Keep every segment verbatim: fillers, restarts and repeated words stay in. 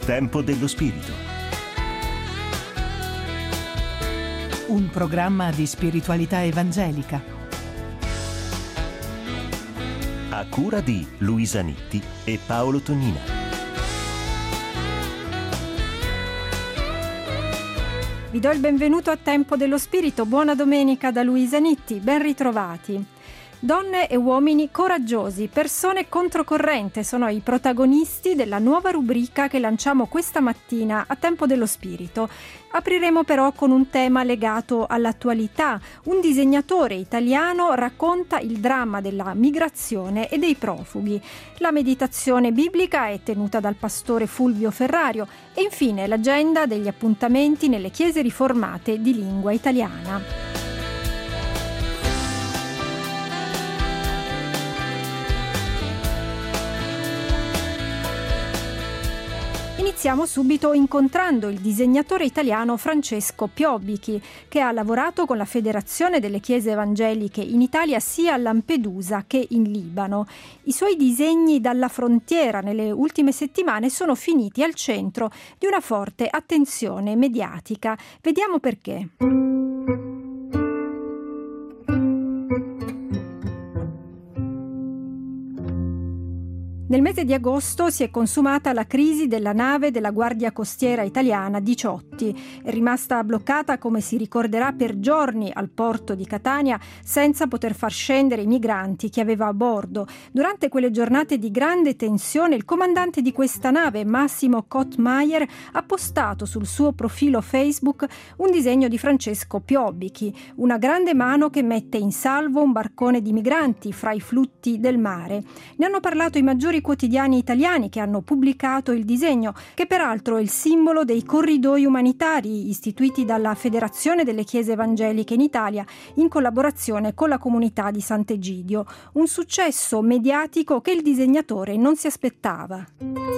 Tempo dello Spirito. Un programma di spiritualità evangelica. A cura di Luisa Nitti e Paolo Tonnina. Vi do il benvenuto a Tempo dello Spirito. Buona domenica da Luisa Nitti, ben ritrovati. Donne e uomini coraggiosi, persone controcorrente sono i protagonisti della nuova rubrica che lanciamo questa mattina a Tempo dello Spirito. Apriremo però con un tema legato all'attualità. Un disegnatore italiano racconta il dramma della migrazione e dei profughi. La meditazione biblica è tenuta dal pastore Fulvio Ferrario e infine l'agenda degli appuntamenti nelle chiese riformate di lingua italiana. Iniziamo subito incontrando il disegnatore italiano Francesco Piobbichi, che ha lavorato con la Federazione delle Chiese Evangeliche in Italia sia a Lampedusa che in Libano. I suoi disegni dalla frontiera nelle ultime settimane sono finiti al centro di una forte attenzione mediatica. Vediamo perché. Nel mese di agosto si è consumata la crisi della nave della Guardia Costiera italiana Diciotti. È rimasta bloccata, come si ricorderà, per giorni al porto di Catania senza poter far scendere i migranti che aveva a bordo. Durante quelle giornate di grande tensione il comandante di questa nave, Massimo Kottmayer, ha postato sul suo profilo Facebook un disegno di Francesco Piobbichi, una grande mano che mette in salvo un barcone di migranti fra i flutti del mare. Ne hanno parlato i maggiori quotidiani italiani che hanno pubblicato il disegno, che peraltro è il simbolo dei corridoi umanitari istituiti dalla Federazione delle Chiese Evangeliche in Italia in collaborazione con la comunità di Sant'Egidio. Un successo mediatico che il disegnatore non si aspettava.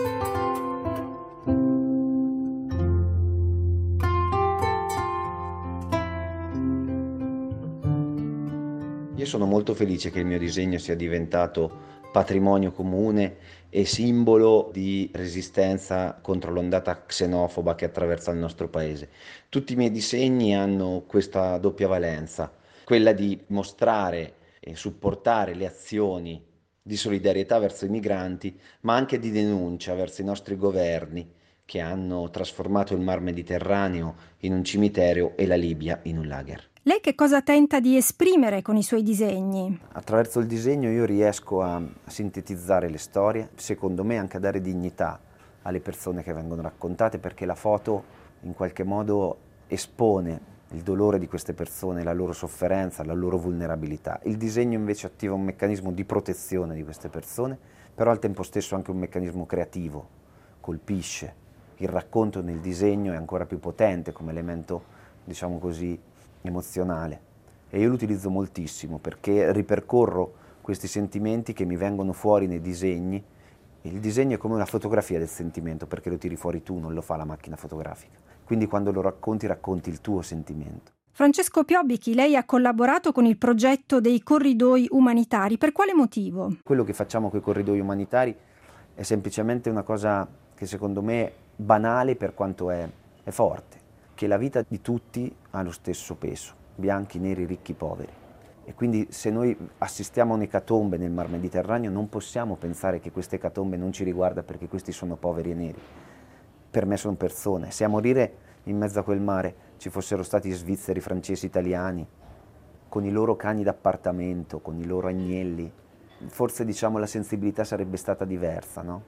Io sono molto felice che il mio disegno sia diventato patrimonio comune e simbolo di resistenza contro l'ondata xenofoba che attraversa il nostro paese. Tutti i miei disegni hanno questa doppia valenza, quella di mostrare e supportare le azioni di solidarietà verso i migranti, ma anche di denuncia verso i nostri governi che hanno trasformato il Mar Mediterraneo in un cimitero e la Libia in un lager. Lei che cosa tenta di esprimere con i suoi disegni? Attraverso il disegno io riesco a sintetizzare le storie, secondo me anche a dare dignità alle persone che vengono raccontate, perché la foto in qualche modo espone il dolore di queste persone, la loro sofferenza, la loro vulnerabilità. Il disegno invece attiva un meccanismo di protezione di queste persone, però al tempo stesso anche un meccanismo creativo, colpisce. Il racconto nel disegno è ancora più potente come elemento, diciamo così, emozionale, e io lo utilizzo moltissimo perché ripercorro questi sentimenti che mi vengono fuori nei disegni. Il disegno è come una fotografia del sentimento, perché lo tiri fuori tu, non lo fa la macchina fotografica, quindi quando lo racconti racconti il tuo sentimento. Francesco Piobbichi, lei ha collaborato con il progetto dei corridoi umanitari, per quale motivo? Quello che facciamo con i corridoi umanitari è semplicemente una cosa che secondo me è banale per quanto è, è forte, che la vita di tutti ha lo stesso peso, bianchi, neri, ricchi, poveri. E quindi se noi assistiamo a un'ecatombe nel Mar Mediterraneo non possiamo pensare che questa ecatombe non ci riguarda perché questi sono poveri e neri. Per me sono persone. Se a morire in mezzo a quel mare ci fossero stati svizzeri, francesi, italiani, con i loro cani d'appartamento, con i loro agnelli, forse diciamo la sensibilità sarebbe stata diversa, no?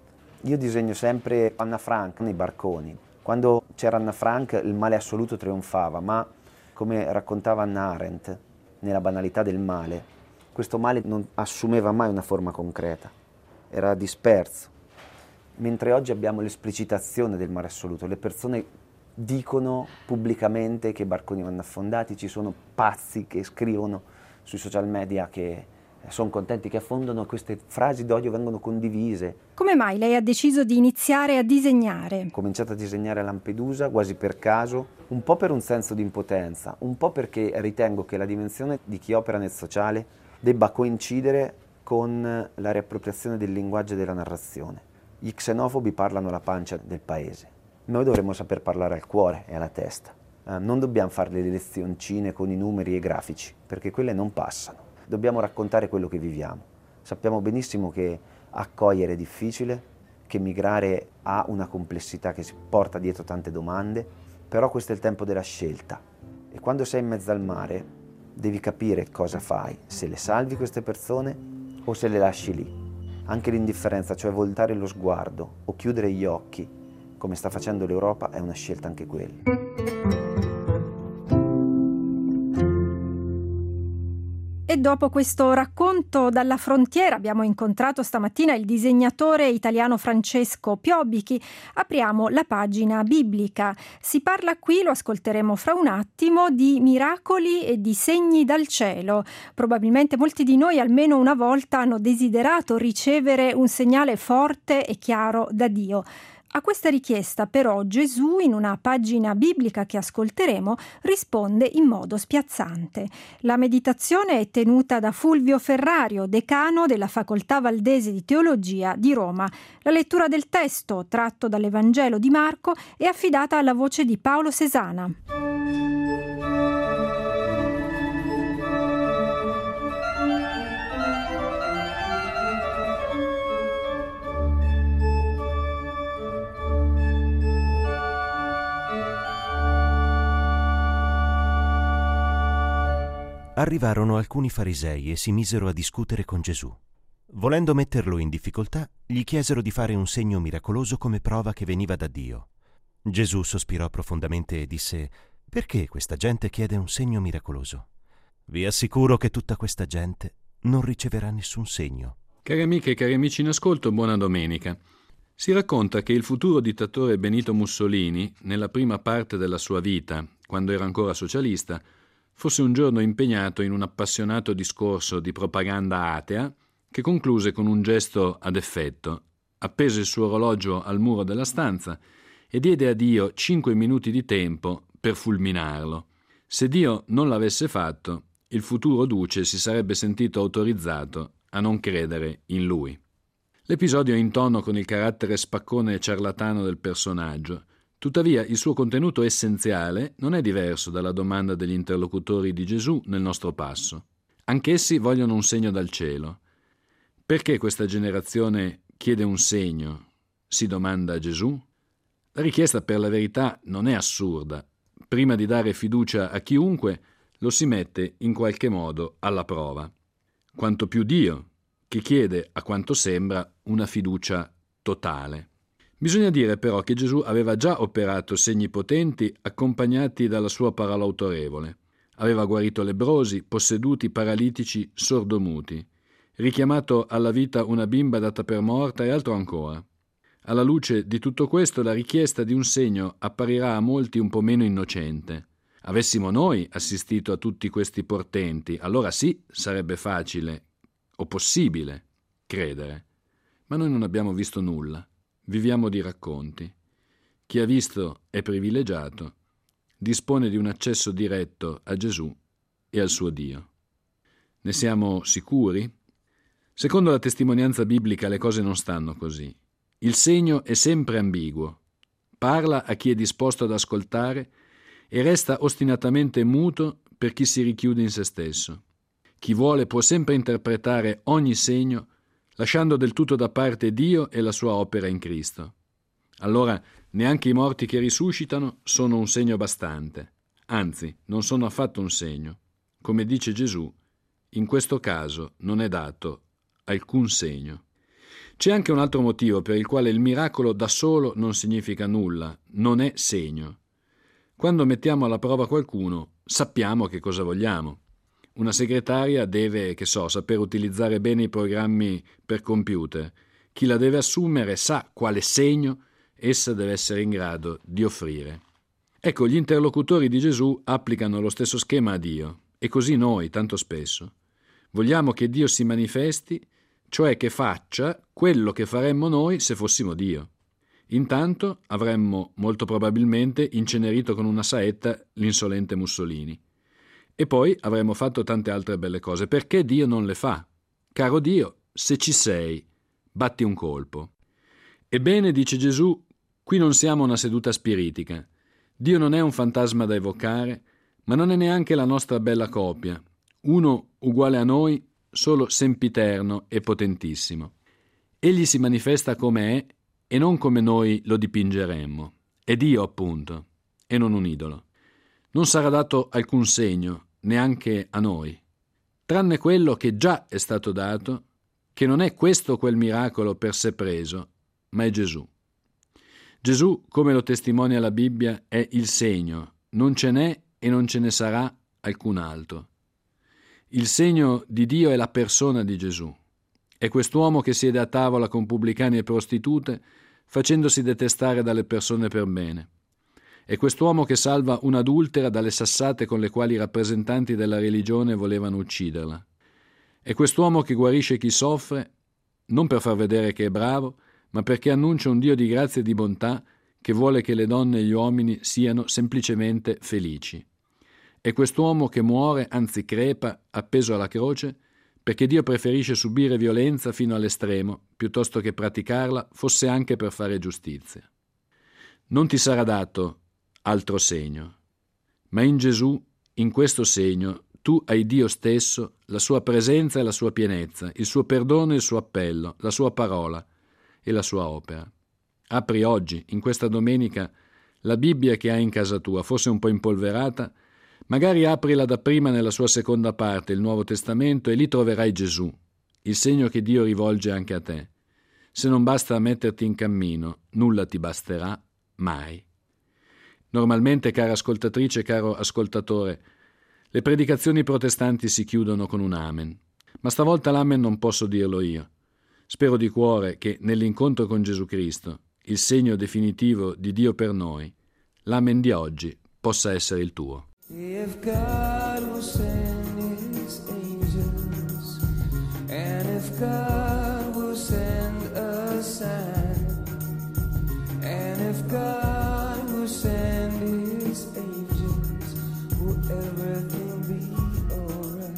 Io disegno sempre Anna Frank nei barconi. Quando c'era Anna Frank il male assoluto trionfava, ma come raccontava Hannah Arendt, nella banalità del male, questo male non assumeva mai una forma concreta, era disperso. Mentre oggi abbiamo l'esplicitazione del male assoluto, le persone dicono pubblicamente che i barconi vanno affondati, ci sono pazzi che scrivono sui social media che sono contenti che affondano, queste frasi d'odio vengono condivise. Come mai lei ha deciso di iniziare a disegnare? Ho cominciato a disegnare a Lampedusa quasi per caso, un po' per un senso di impotenza, un po' perché ritengo che la dimensione di chi opera nel sociale debba coincidere con la riappropriazione del linguaggio e della narrazione. Gli xenofobi parlano alla pancia del paese. Noi dovremmo saper parlare al cuore e alla testa. Eh, non dobbiamo fare le lezioncine con i numeri e i grafici, perché quelle non passano. Dobbiamo raccontare quello che viviamo. Sappiamo benissimo che accogliere è difficile, che migrare ha una complessità che si porta dietro tante domande, però questo è il tempo della scelta. E quando sei in mezzo al mare devi capire cosa fai, se le salvi queste persone o se le lasci lì. Anche l'indifferenza, cioè voltare lo sguardo o chiudere gli occhi, come sta facendo l'Europa, è una scelta anche quella. E dopo questo racconto dalla frontiera abbiamo incontrato stamattina il disegnatore italiano Francesco Piobbichi. Apriamo la pagina biblica. Si parla qui, lo ascolteremo fra un attimo, di miracoli e di segni dal cielo. Probabilmente molti di noi almeno una volta hanno desiderato ricevere un segnale forte e chiaro da Dio. A questa richiesta però Gesù, in una pagina biblica che ascolteremo, risponde in modo spiazzante. La meditazione è tenuta da Fulvio Ferrario, decano della Facoltà Valdese di Teologia di Roma. La lettura del testo, tratto dall'Evangelo di Marco, è affidata alla voce di Paolo Sesana. Arrivarono alcuni farisei e si misero a discutere con Gesù. Volendo metterlo in difficoltà, gli chiesero di fare un segno miracoloso come prova che veniva da Dio. Gesù sospirò profondamente e disse: «Perché questa gente chiede un segno miracoloso? Vi assicuro che tutta questa gente non riceverà nessun segno». Cari amiche e cari amici in ascolto, buona domenica. Si racconta che il futuro dittatore Benito Mussolini, nella prima parte della sua vita, quando era ancora socialista, fosse un giorno impegnato in un appassionato discorso di propaganda atea che concluse con un gesto ad effetto, appese il suo orologio al muro della stanza e diede a Dio cinque minuti di tempo per fulminarlo. Se Dio non l'avesse fatto, il futuro duce si sarebbe sentito autorizzato a non credere in lui. L'episodio è in tono con il carattere spaccone e ciarlatano del personaggio. Tuttavia, il suo contenuto essenziale non è diverso dalla domanda degli interlocutori di Gesù nel nostro passo. Anch'essi vogliono un segno dal cielo. Perché questa generazione chiede un segno? Si domanda Gesù. La richiesta, per la verità, non è assurda. Prima di dare fiducia a chiunque, lo si mette in qualche modo alla prova. Quanto più Dio, che chiede, a quanto sembra, una fiducia totale. Bisogna dire però che Gesù aveva già operato segni potenti accompagnati dalla sua parola autorevole. Aveva guarito lebbrosi, posseduti, paralitici, sordomuti, richiamato alla vita una bimba data per morta e altro ancora. Alla luce di tutto questo, la richiesta di un segno apparirà a molti un po' meno innocente. Avessimo noi assistito a tutti questi portenti, allora sì, sarebbe facile o possibile credere. Ma noi non abbiamo visto nulla. Viviamo di racconti. Chi ha visto è privilegiato, dispone di un accesso diretto a Gesù e al suo Dio. Ne siamo sicuri? Secondo la testimonianza biblica le cose non stanno così. Il segno è sempre ambiguo. Parla a chi è disposto ad ascoltare e resta ostinatamente muto per chi si richiude in se stesso. Chi vuole può sempre interpretare ogni segno lasciando del tutto da parte Dio e la sua opera in Cristo. Allora neanche i morti che risuscitano sono un segno bastante, anzi non sono affatto un segno. Come dice Gesù, in questo caso non è dato alcun segno. C'è anche un altro motivo per il quale il miracolo da solo non significa nulla, non è segno. Quando mettiamo alla prova qualcuno, sappiamo che cosa vogliamo. Una segretaria deve, che so, saper utilizzare bene i programmi per computer. Chi la deve assumere sa quale segno essa deve essere in grado di offrire. Ecco, gli interlocutori di Gesù applicano lo stesso schema a Dio, e così noi, tanto spesso. Vogliamo che Dio si manifesti, cioè che faccia quello che faremmo noi se fossimo Dio. Intanto avremmo, molto probabilmente, incenerito con una saetta l'insolente Mussolini. E poi avremmo fatto tante altre belle cose. Perché Dio non le fa? Caro Dio, se ci sei, batti un colpo. Ebbene, dice Gesù, qui non siamo una seduta spiritica. Dio non è un fantasma da evocare, ma non è neanche la nostra bella copia, uno uguale a noi, solo sempiterno e potentissimo. Egli si manifesta come è e non come noi lo dipingeremmo. È Dio, appunto, e non un idolo. Non sarà dato alcun segno, neanche a noi, tranne quello che già è stato dato, che non è questo o quel miracolo per sé preso, ma è Gesù. Gesù, come lo testimonia la Bibbia, è il segno, non ce n'è e non ce ne sarà alcun altro. Il segno di Dio è la persona di Gesù. È quest'uomo che siede a tavola con pubblicani e prostitute, facendosi detestare dalle persone per bene. È quest'uomo che salva un'adultera dalle sassate con le quali i rappresentanti della religione volevano ucciderla. È quest'uomo che guarisce chi soffre, non per far vedere che è bravo, ma perché annuncia un Dio di grazia e di bontà che vuole che le donne e gli uomini siano semplicemente felici. È quest'uomo che muore, anzi crepa, appeso alla croce, perché Dio preferisce subire violenza fino all'estremo, piuttosto che praticarla, fosse anche per fare giustizia. Non ti sarà dato altro segno, ma in Gesù, in questo segno, tu hai Dio stesso, la sua presenza e la sua pienezza, il suo perdono e il suo appello, la sua parola e la sua opera. Apri oggi, in questa domenica, la Bibbia che hai in casa tua, forse un po' impolverata, magari aprila dapprima nella sua seconda parte, il Nuovo Testamento, e lì troverai Gesù, il segno che Dio rivolge anche a te. Se non basta metterti in cammino, nulla ti basterà mai. Normalmente, cara ascoltatrice, caro ascoltatore, le predicazioni protestanti si chiudono con un amen, ma stavolta l'amen non posso dirlo io. Spero di cuore che nell'incontro con Gesù Cristo, il segno definitivo di Dio per noi, l'amen di oggi possa essere il tuo. If God will send his angels, and if God will send a sign, and if God will send his angels, will everything be alright?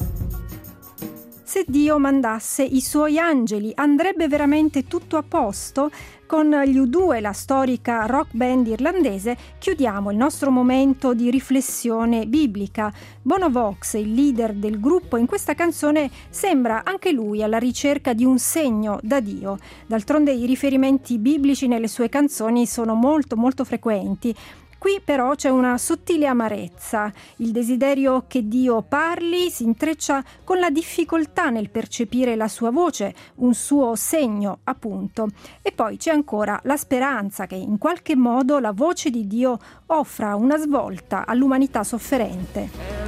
Se Dio mandasse i suoi angeli, andrebbe veramente tutto a posto? Con gli U due, la storica rock band irlandese, chiudiamo il nostro momento di riflessione biblica. Bono Vox, il leader del gruppo, in questa canzone sembra anche lui alla ricerca di un segno da Dio. D'altronde i riferimenti biblici nelle sue canzoni sono molto molto frequenti. Qui però c'è una sottile amarezza. Il desiderio che Dio parli si intreccia con la difficoltà nel percepire la sua voce, un suo segno, appunto. E poi c'è ancora la speranza che in qualche modo la voce di Dio offra una svolta all'umanità sofferente.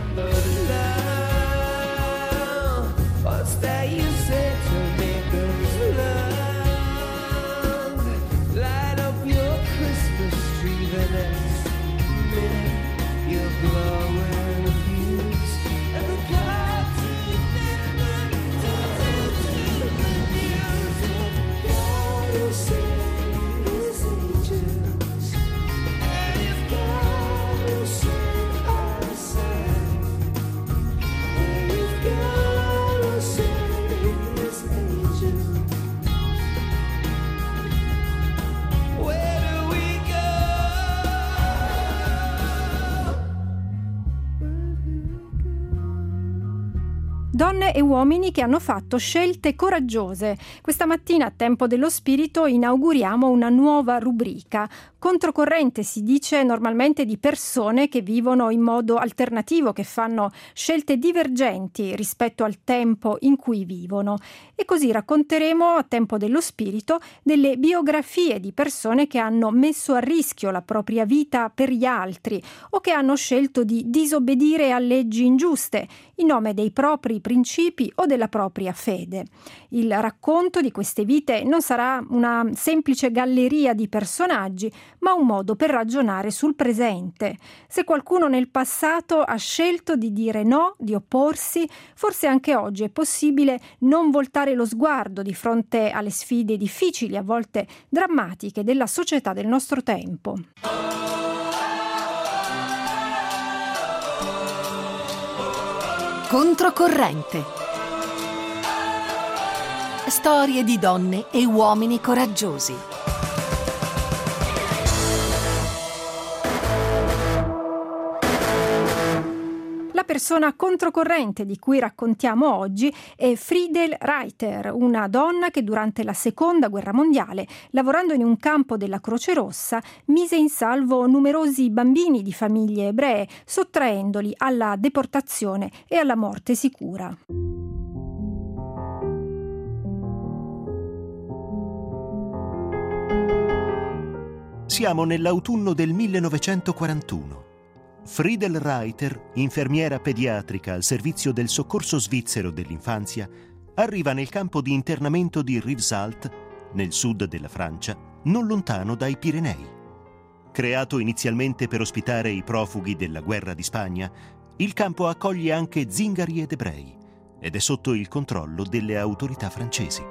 Donne e uomini che hanno fatto scelte coraggiose. Questa mattina a Tempo dello Spirito inauguriamo una nuova rubrica. Controcorrente si dice normalmente di persone che vivono in modo alternativo, che fanno scelte divergenti rispetto al tempo in cui vivono. E così racconteremo a Tempo dello Spirito delle biografie di persone che hanno messo a rischio la propria vita per gli altri o che hanno scelto di disobbedire a leggi ingiuste in nome dei propri principi o della propria fede. Il racconto di queste vite non sarà una semplice galleria di personaggi, ma un modo per ragionare sul presente. Se qualcuno nel passato ha scelto di dire no, di opporsi, forse anche oggi è possibile non voltare lo sguardo di fronte alle sfide difficili, a volte drammatiche, della società del nostro tempo. Controcorrente. Storie di donne e uomini coraggiosi. persona controcorrente di cui raccontiamo oggi è Friedel Reiter, una donna che durante la Seconda Guerra Mondiale, lavorando in un campo della Croce Rossa, mise in salvo numerosi bambini di famiglie ebree, sottraendoli alla deportazione e alla morte sicura. Siamo nell'autunno del millenovecentoquarantuno. Friedel Reiter, infermiera pediatrica al servizio del soccorso svizzero dell'infanzia, arriva nel campo di internamento di Rivesaltes, nel sud della Francia, non lontano dai Pirenei. Creato inizialmente per ospitare i profughi della guerra di Spagna, il campo accoglie anche zingari ed ebrei ed è sotto il controllo delle autorità francesi.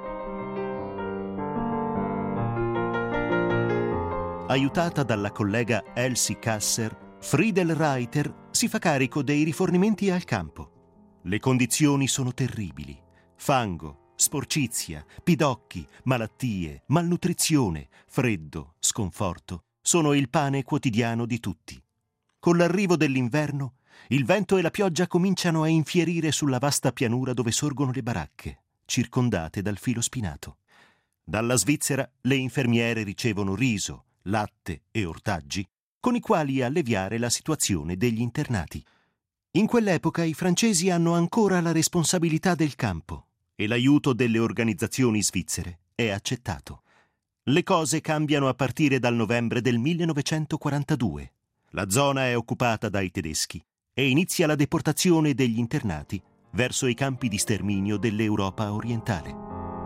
Aiutata dalla collega Elsie Kasser, Friedel Reiter si fa carico dei rifornimenti al campo. Le condizioni sono terribili. Fango, sporcizia, pidocchi, malattie, malnutrizione, freddo, sconforto sono il pane quotidiano di tutti. Con l'arrivo dell'inverno, il vento e la pioggia cominciano a infierire sulla vasta pianura dove sorgono le baracche, circondate dal filo spinato. Dalla Svizzera le infermiere ricevono riso, latte e ortaggi, con i quali alleviare la situazione degli internati. In quell'epoca i francesi hanno ancora la responsabilità del campo e l'aiuto delle organizzazioni svizzere è accettato. Le cose cambiano a partire dal novembre del millenovecentoquarantadue. La zona è occupata dai tedeschi e inizia la deportazione degli internati verso i campi di sterminio dell'Europa orientale.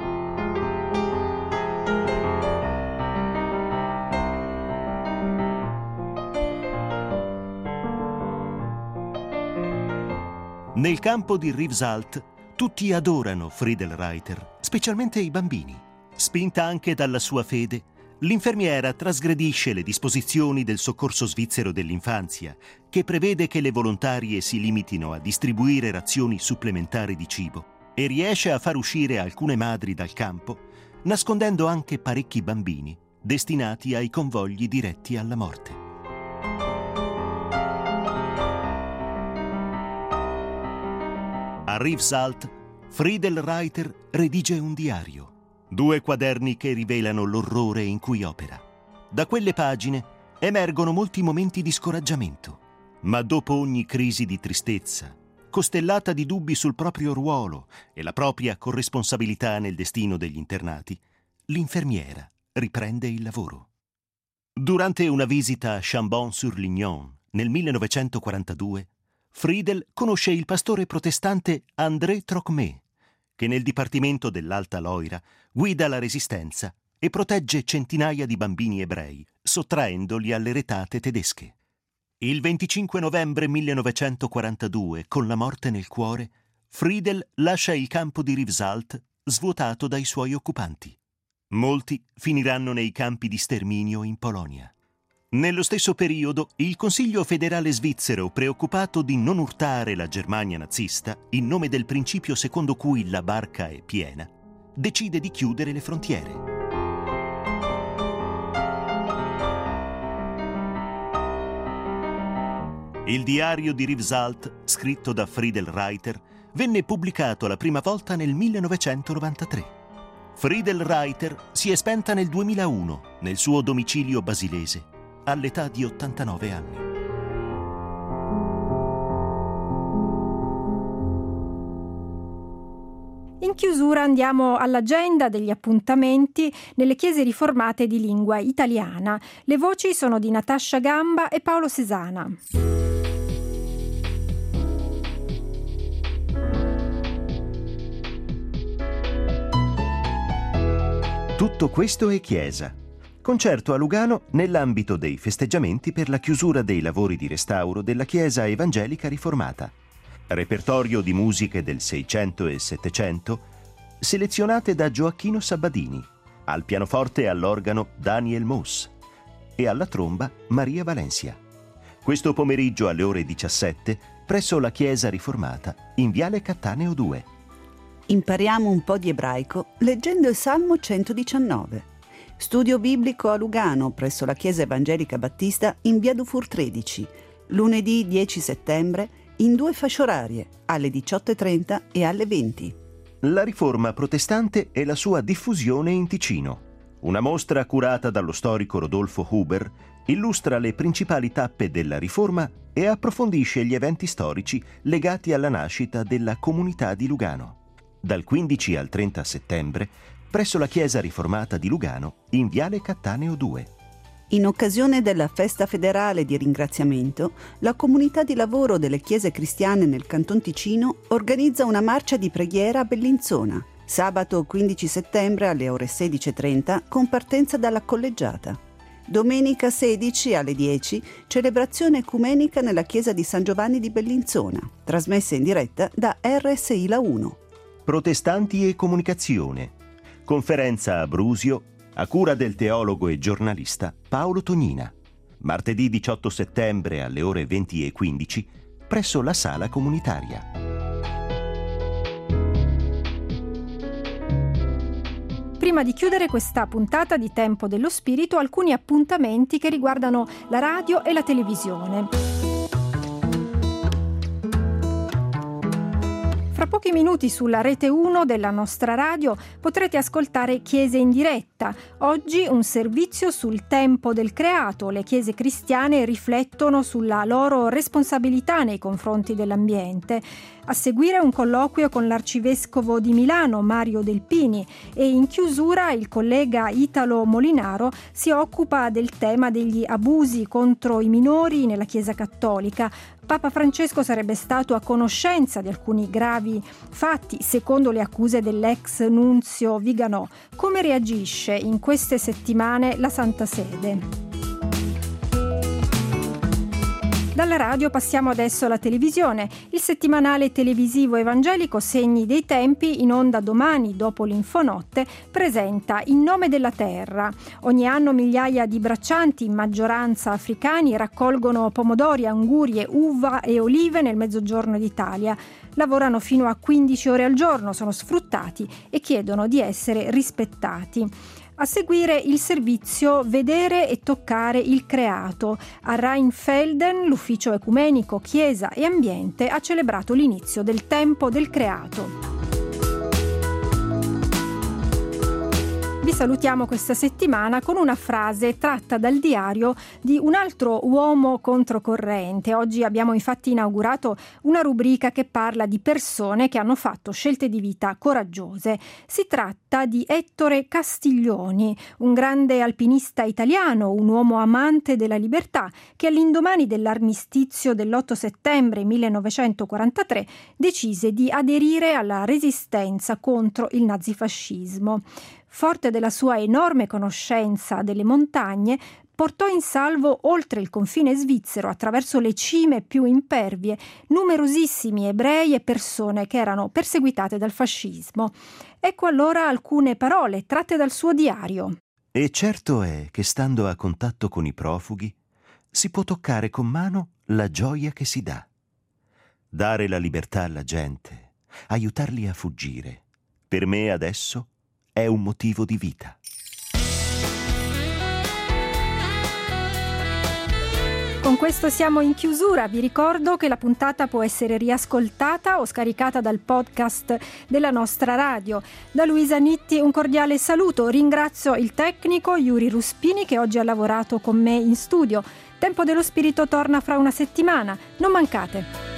Nel campo di Rivesaltes tutti adorano Friedel Reiter, specialmente i bambini. Spinta anche dalla sua fede, l'infermiera trasgredisce le disposizioni del soccorso svizzero dell'infanzia, che prevede che le volontarie si limitino a distribuire razioni supplementari di cibo, e riesce a far uscire alcune madri dal campo, nascondendo anche parecchi bambini destinati ai convogli diretti alla morte. A Rivesaltes, Friedel Reiter redige un diario, due quaderni che rivelano l'orrore in cui opera. Da quelle pagine emergono molti momenti di scoraggiamento, ma dopo ogni crisi di tristezza, costellata di dubbi sul proprio ruolo e la propria corresponsabilità nel destino degli internati, l'infermiera riprende il lavoro. Durante una visita a Chambon-sur-Lignon nel millenovecentoquarantadue, Friedel conosce il pastore protestante André Trocmé, che nel Dipartimento dell'Alta Loira guida la resistenza e protegge centinaia di bambini ebrei, sottraendoli alle retate tedesche. Il venticinque novembre millenovecentoquarantadue, con la morte nel cuore, Friedel lascia il campo di Rivesaltes svuotato dai suoi occupanti. Molti finiranno nei campi di sterminio in Polonia. Nello stesso periodo, il Consiglio federale svizzero, preoccupato di non urtare la Germania nazista, in nome del principio secondo cui la barca è piena, decide di chiudere le frontiere. Il diario di Rivesaltes, scritto da Friedel Reiter, venne pubblicato la prima volta nel millenovecentonovantatré. Friedel Reiter si è spenta nel duemilauno, nel suo domicilio basilese, all'età di ottantanove anni. In chiusura andiamo all'agenda degli appuntamenti nelle chiese riformate di lingua italiana. Le voci sono di Natascia Gamba e Paolo Sesana. Tutto questo è Chiesa. Concerto a Lugano nell'ambito dei festeggiamenti per la chiusura dei lavori di restauro della Chiesa Evangelica Riformata. Repertorio di musiche del Seicento e Settecento, selezionate da Gioacchino Sabbadini, al pianoforte e all'organo Daniel Moss e alla tromba Maria Valencia. Questo pomeriggio alle ore diciassette presso la Chiesa Riformata in Viale Cattaneo due. Impariamo un po' di ebraico leggendo il Salmo centodiciannove. Studio biblico a Lugano presso la Chiesa Evangelica Battista in via Dufour tredici, lunedì dieci settembre in due fasce orarie, alle diciotto e trenta e alle venti. La Riforma protestante e la sua diffusione in Ticino. Una mostra curata dallo storico Rodolfo Huber illustra le principali tappe della Riforma e approfondisce gli eventi storici legati alla nascita della comunità di Lugano. Dal quindici al trenta settembre, presso la chiesa riformata di Lugano, in Viale Cattaneo due. In occasione della festa federale di ringraziamento, la comunità di lavoro delle chiese cristiane nel Canton Ticino organizza una marcia di preghiera a Bellinzona, sabato quindici settembre alle ore sedici e trenta con partenza dalla collegiata. Domenica sedici alle dieci, celebrazione ecumenica nella chiesa di San Giovanni di Bellinzona, trasmessa in diretta da R S I La uno. Protestanti e comunicazione. Conferenza a Brusio, a cura del teologo e giornalista Paolo Tognina. Martedì diciotto settembre alle ore venti e quindici, presso la sala comunitaria. Prima di chiudere questa puntata di Tempo dello Spirito, alcuni appuntamenti che riguardano la radio e la televisione. Fra pochi minuti sulla rete uno della nostra radio potrete ascoltare Chiese in diretta. Oggi un servizio sul tempo del creato. Le chiese cristiane riflettono sulla loro responsabilità nei confronti dell'ambiente. A seguire un colloquio con l'arcivescovo di Milano, Mario Delpini, e in chiusura il collega Italo Molinaro si occupa del tema degli abusi contro i minori nella Chiesa cattolica. Papa Francesco sarebbe stato a conoscenza di alcuni gravi fatti, secondo le accuse dell'ex nunzio Viganò. Come reagisce in queste settimane la Santa Sede? Dalla radio passiamo adesso alla televisione. Il settimanale televisivo evangelico Segni dei Tempi, in onda domani dopo l'Infonotte, presenta In nome della terra. Ogni anno migliaia di braccianti, in maggioranza africani, raccolgono pomodori, angurie, uva e olive nel mezzogiorno d'Italia. Lavorano fino a quindici ore al giorno, sono sfruttati e chiedono di essere rispettati. A seguire il servizio Vedere e toccare il creato. A Rheinfelden l'ufficio ecumenico Chiesa e Ambiente ha celebrato l'inizio del tempo del creato. Vi salutiamo questa settimana con una frase tratta dal diario di un altro uomo controcorrente. Oggi abbiamo infatti inaugurato una rubrica che parla di persone che hanno fatto scelte di vita coraggiose. Si tratta di Ettore Castiglioni, un grande alpinista italiano, un uomo amante della libertà, che all'indomani dell'armistizio dell'otto settembre millenovecentoquarantatré decise di aderire alla resistenza contro il nazifascismo. Forte della sua enorme conoscenza delle montagne, portò in salvo oltre il confine svizzero, attraverso le cime più impervie, numerosissimi ebrei e persone che erano perseguitate dal fascismo. Ecco allora alcune parole tratte dal suo diario. E certo è che stando a contatto con i profughi si può toccare con mano la gioia che si dà. Dare la libertà alla gente, aiutarli a fuggire, per me adesso è un motivo di vita. Con questo siamo in chiusura. Vi ricordo che la puntata può essere riascoltata o scaricata dal podcast della nostra radio. Da Luisa Nitti un cordiale saluto. Ringrazio il tecnico Yuri Ruspini che oggi ha lavorato con me in studio. Tempo dello Spirito torna fra una settimana. Non mancate.